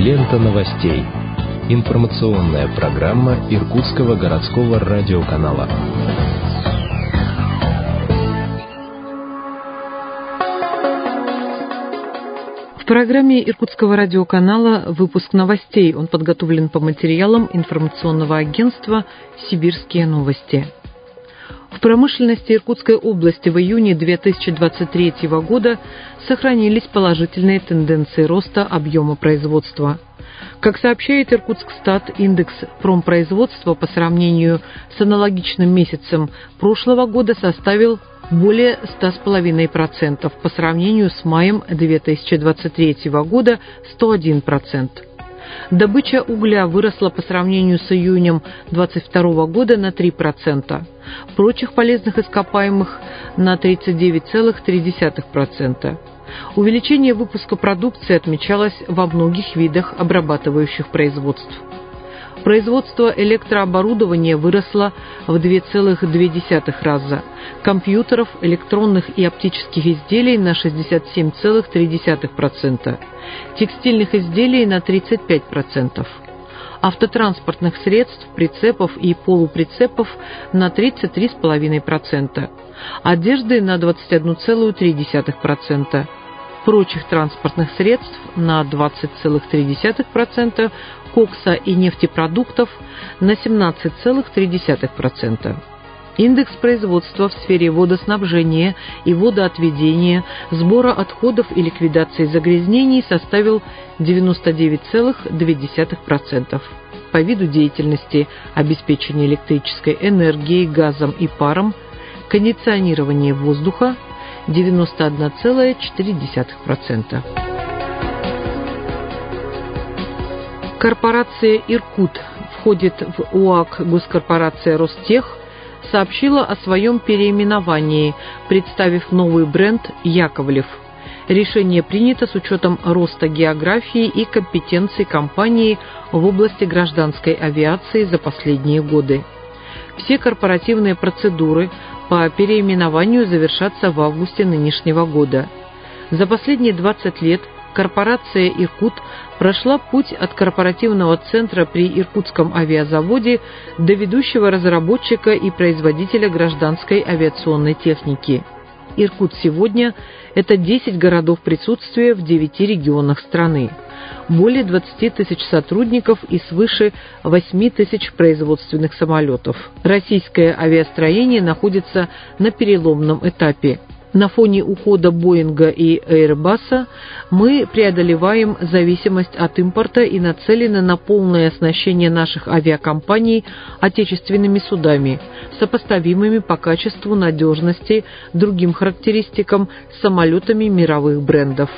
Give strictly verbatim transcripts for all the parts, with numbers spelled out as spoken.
Лента новостей. Информационная программа Иркутского городского радиоканала. В программе Иркутского радиоканала выпуск новостей. Он подготовлен по материалам информационного агентства «Сибирские новости». В промышленности Иркутской области в июне две тысячи двадцать третьего года сохранились положительные тенденции роста объема производства. Как сообщает Иркутскстат, индекс промпроизводства по сравнению с аналогичным месяцем прошлого года составил более ста с половиной процентов, по сравнению с маем две тысячи двадцать третьего года сто один процент. Добыча угля выросла по сравнению с июнем две тысячи двадцать второго года на три процента, прочих полезных ископаемых на тридцать девять целых три десятых процента. Увеличение выпуска продукции отмечалось во многих видах обрабатывающих производств. Производство электрооборудования выросло в два целых две десятых раза, компьютеров, электронных и оптических изделий на шестьдесят семь целых три десятых процента, текстильных изделий на тридцать пять процентов, автотранспортных средств, прицепов и полуприцепов на тридцать три целых пять десятых процента, одежды на двадцать один целых три десятых процента, прочих транспортных средств на двадцать целых три десятых процента, кокса и нефтепродуктов на семнадцать целых три десятых процента. Индекс производства в сфере водоснабжения и водоотведения, сбора отходов и ликвидации загрязнений составил девяносто девять целых две десятых процента. По виду деятельности обеспечение электрической энергией, газом и паром, кондиционирование воздуха девяносто один целых четыре десятых процента. Корпорация «Иркут» входит в ОАК госкорпорация «Ростех», сообщила о своем переименовании, представив новый бренд «Яковлев». Решение принято с учетом роста географии и компетенций компании в области гражданской авиации за последние годы. Все корпоративные процедуры по переименованию завершатся в августе нынешнего года. За последние двадцать лет корпорация «Иркут» прошла путь от корпоративного центра при Иркутском авиазаводе до ведущего разработчика и производителя гражданской авиационной техники. «Иркут» сегодня – это десять городов присутствия в девяти регионах страны, более двадцати тысяч сотрудников и свыше восьми тысяч производственных самолетов. Российское авиастроение находится на переломном этапе. На фоне ухода Боинга и Airbus мы преодолеваем зависимость от импорта и нацелены на полное оснащение наших авиакомпаний отечественными судами, сопоставимыми по качеству, надежности, другим характеристикам с самолетами мировых брендов.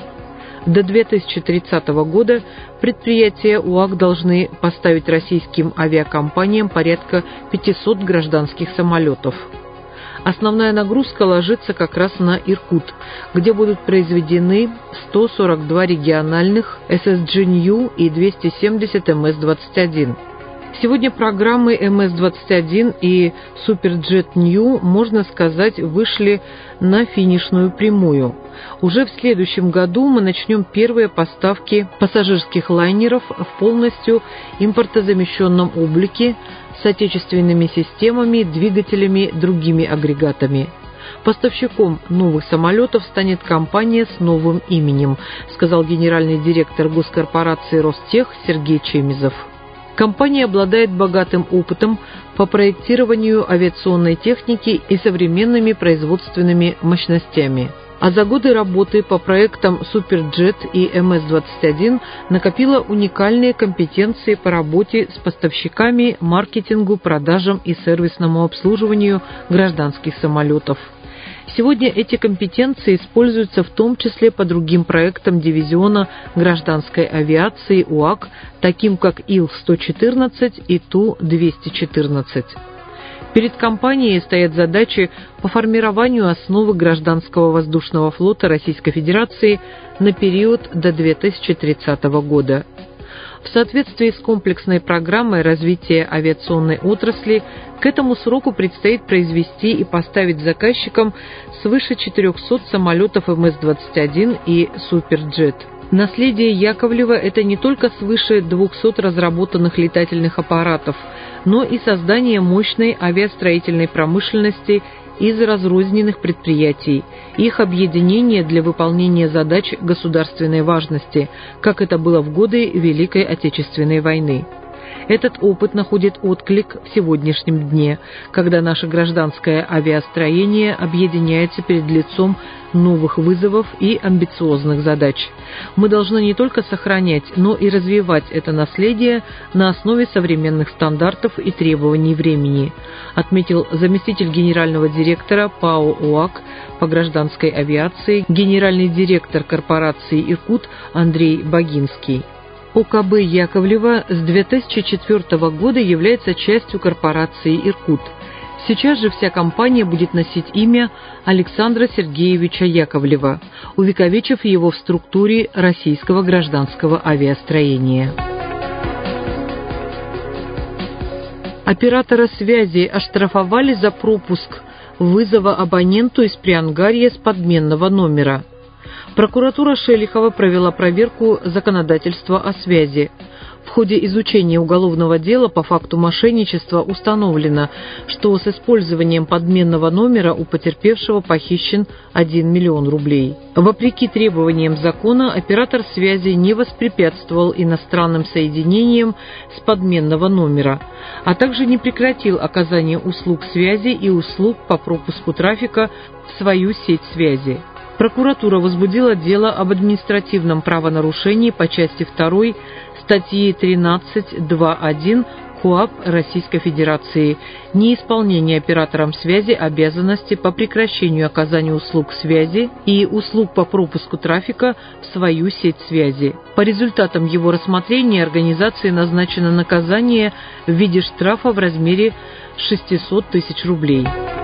До две тысячи тридцатого года предприятия ОАК должны поставить российским авиакомпаниям порядка пятисот гражданских самолетов. Основная нагрузка ложится как раз на Иркут, где будут произведены сто сорок два региональных эс эс джи Нью и двести семьдесят эм эс двадцать один. Сегодня программы эм эс двадцать один и Суперджет Нью, можно сказать, вышли на финишную прямую. Уже в следующем году мы начнем первые поставки пассажирских лайнеров в полностью импортозамещенном облике с отечественными системами, двигателями, другими агрегатами. Поставщиком новых самолетов станет компания с новым именем, сказал генеральный директор госкорпорации «Ростех» Сергей Чемизов. Компания обладает богатым опытом по проектированию авиационной техники и современными производственными мощностями. А за годы работы по проектам Суперджет и эм эс двадцать один накопила уникальные компетенции по работе с поставщиками, маркетингу, продажам и сервисному обслуживанию гражданских самолетов. Сегодня эти компетенции используются в том числе по другим проектам дивизиона гражданской авиации ОАК, таким как Ил сто четырнадцать и Ту двести четырнадцать. Перед компанией стоят задачи по формированию основы гражданского воздушного флота Российской Федерации на период до две тысячи тридцатого года. В соответствии с комплексной программой развития авиационной отрасли, к этому сроку предстоит произвести и поставить заказчикам свыше четырехсот самолетов эм эс двадцать один и Суперджет. Наследие Яковлева – это не только свыше двухсот разработанных летательных аппаратов, но и создание мощной авиастроительной промышленности из разрозненных предприятий, их объединение для выполнения задач государственной важности, как это было в годы Великой Отечественной войны. Этот опыт находит отклик в сегодняшнем дне, когда наше гражданское авиастроение объединяется перед лицом новых вызовов и амбициозных задач. Мы должны не только сохранять, но и развивать это наследие на основе современных стандартов и требований времени, отметил заместитель генерального директора ПАО УАК по гражданской авиации, генеральный директор корпорации «Иркут» Андрей Богинский. ОКБ Яковлева с две тысячи четвёртого года является частью корпорации «Иркут». Сейчас же вся компания будет носить имя Александра Сергеевича Яковлева, увековечив его в структуре российского гражданского авиастроения. Оператора связи оштрафовали за пропуск вызова абоненту из Приангарья с подменного номера. Прокуратура Шелихова провела проверку законодательства о связи. В ходе изучения уголовного дела по факту мошенничества установлено, что с использованием подменного номера у потерпевшего похищен один миллион рублей. Вопреки требованиям закона, оператор связи не воспрепятствовал иностранным соединениям с подменного номера, а также не прекратил оказание услуг связи и услуг по пропуску трафика в свою сеть связи. Прокуратура возбудила дело об административном правонарушении по части второй статьи тринадцать точка два точка один КоАП Российской Федерации «Неисполнение оператором связи обязанности по прекращению оказания услуг связи и услуг по пропуску трафика в свою сеть связи». По результатам его рассмотрения организации назначено наказание в виде штрафа в размере шестьсот тысяч рублей.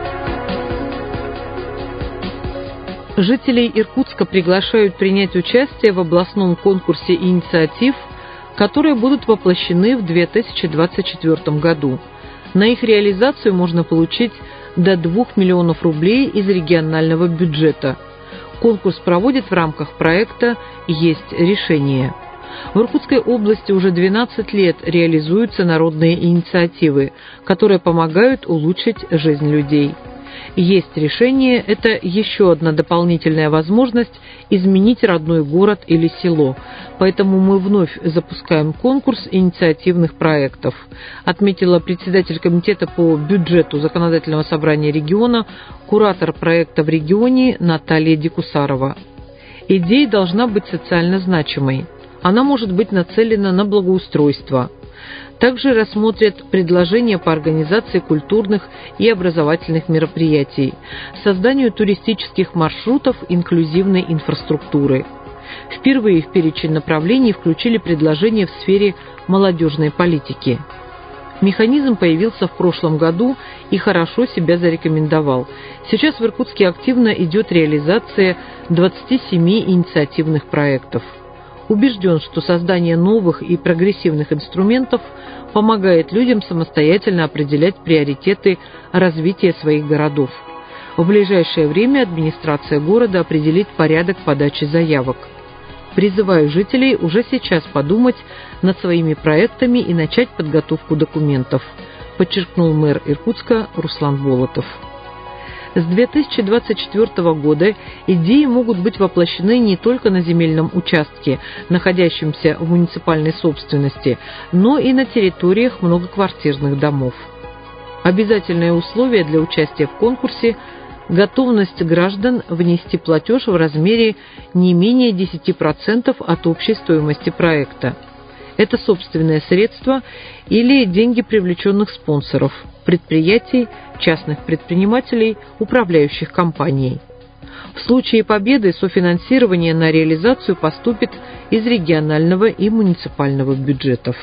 Жителей Иркутска приглашают принять участие в областном конкурсе инициатив, которые будут воплощены в две тысячи двадцать четвёртом году. На их реализацию можно получить до двух миллионов рублей из регионального бюджета. Конкурс проводят в рамках проекта «Есть решение». В Иркутской области уже двенадцать лет реализуются народные инициативы, которые помогают улучшить жизнь людей. «Есть решение» – это еще одна дополнительная возможность изменить родной город или село, поэтому мы вновь запускаем конкурс инициативных проектов, отметила председатель комитета по бюджету Законодательного собрания региона, куратор проекта в регионе Наталья Дикусарова. Идея должна быть социально значимой. Она может быть нацелена на благоустройство. Также рассмотрят предложения по организации культурных и образовательных мероприятий, созданию туристических маршрутов инклюзивной инфраструктуры. Впервые в перечень направлений включили предложения в сфере молодежной политики. Механизм появился в прошлом году и хорошо себя зарекомендовал. Сейчас в Иркутске активно идет реализация двадцати семи инициативных проектов. Убежден, что создание новых и прогрессивных инструментов помогает людям самостоятельно определять приоритеты развития своих городов. В ближайшее время администрация города определит порядок подачи заявок. Призываю жителей уже сейчас подумать над своими проектами и начать подготовку документов, подчеркнул мэр Иркутска Руслан Болотов. С две тысячи двадцать четвёртого года идеи могут быть воплощены не только на земельном участке, находящемся в муниципальной собственности, но и на территориях многоквартирных домов. Обязательное условие для участия в конкурсе – готовность граждан внести платеж в размере не менее десяти процентов от общей стоимости проекта. Это собственные средства или деньги привлеченных спонсоров, предприятий, частных предпринимателей, управляющих компаний. В случае победы софинансирование на реализацию поступит из регионального и муниципального бюджетов.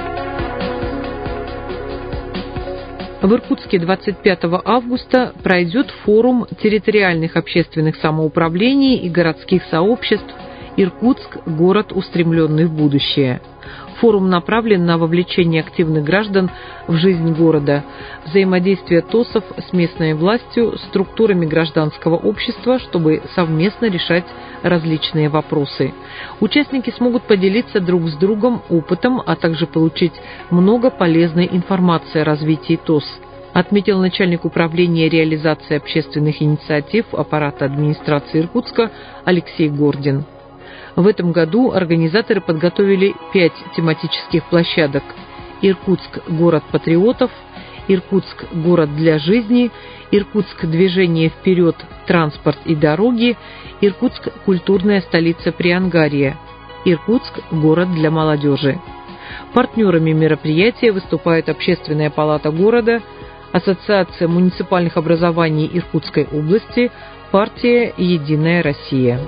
В Иркутске двадцать пятого августа пройдет форум территориальных общественных самоуправлений и городских сообществ Иркутск – город, устремленный в будущее. Форум направлен на вовлечение активных граждан в жизнь города, взаимодействие ТОСов с местной властью, структурами гражданского общества, чтобы совместно решать различные вопросы. Участники смогут поделиться друг с другом опытом, а также получить много полезной информации о развитии ТОС, отметил начальник управления реализации общественных инициатив аппарата администрации Иркутска Алексей Гордин. В этом году организаторы подготовили пять тематических площадок: Иркутск – город патриотов, Иркутск – город для жизни, Иркутск – движение вперед, транспорт и дороги, Иркутск – культурная столица Приангарья, Иркутск – город для молодежи. Партнерами мероприятия выступают Общественная палата города, Ассоциация муниципальных образований Иркутской области, партия «Единая Россия».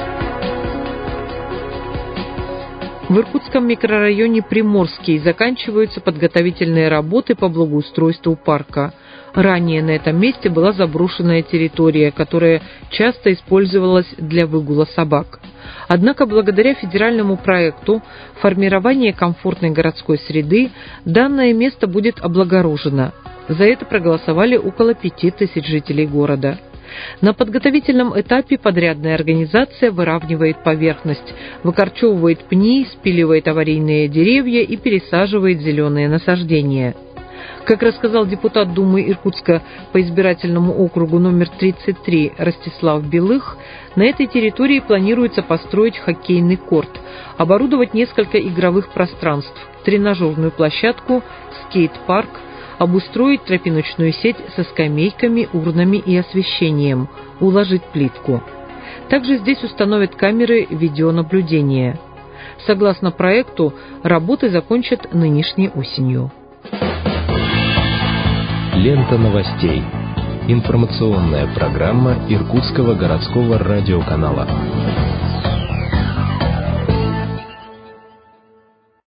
В Иркутском микрорайоне Приморский заканчиваются подготовительные работы по благоустройству парка. Ранее на этом месте была заброшенная территория, которая часто использовалась для выгула собак. Однако благодаря федеральному проекту формирования комфортной городской среды данное место будет облагорожено. За это проголосовали около пяти тысяч жителей города. На подготовительном этапе подрядная организация выравнивает поверхность, выкорчевывает пни, спиливает аварийные деревья и пересаживает зеленые насаждения. Как рассказал депутат Думы Иркутска по избирательному округу номер тридцать три Ростислав Белых, на этой территории планируется построить хоккейный корт, оборудовать несколько игровых пространств, тренажерную площадку, скейт-парк, обустроить тропиночную сеть со скамейками, урнами и освещением, уложить плитку. Также здесь установят камеры видеонаблюдения. Согласно проекту, работы закончат нынешней осенью. Лента новостей. Информационная программа Иркутского городского радиоканала.